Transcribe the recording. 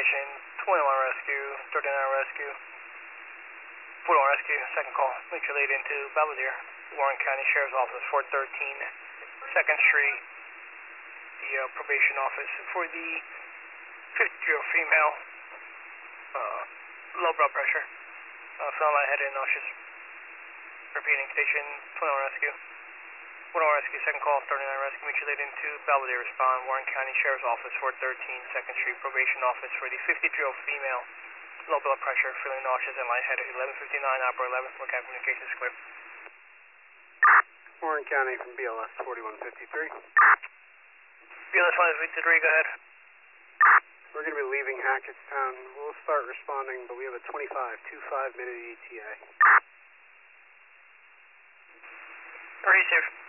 Station, 21 Rescue, 39 Rescue, 41 Rescue, second call. Make your lead into Belvedere, Warren County Sheriff's Office, 413 2nd Street, the probation office for the 50-year-old female, low blood pressure, feeling lightheaded and nauseous. Repeating, Station 21 Rescue. 41 Rescue, second call, 39 Rescue, meet you lead into Belvedere, respond, Warren County Sheriff's Office, 413 2nd Street, probation office for the 53-year-old female, low blood pressure, feeling nauseous and lightheaded, 1159, Opera 11, lookout communications clear. Warren County from BLS 4153. BLS 4153, go ahead. We're going to be leaving Hackettstown. We'll start responding, but we have a 25-minute ETA. Pretty safe.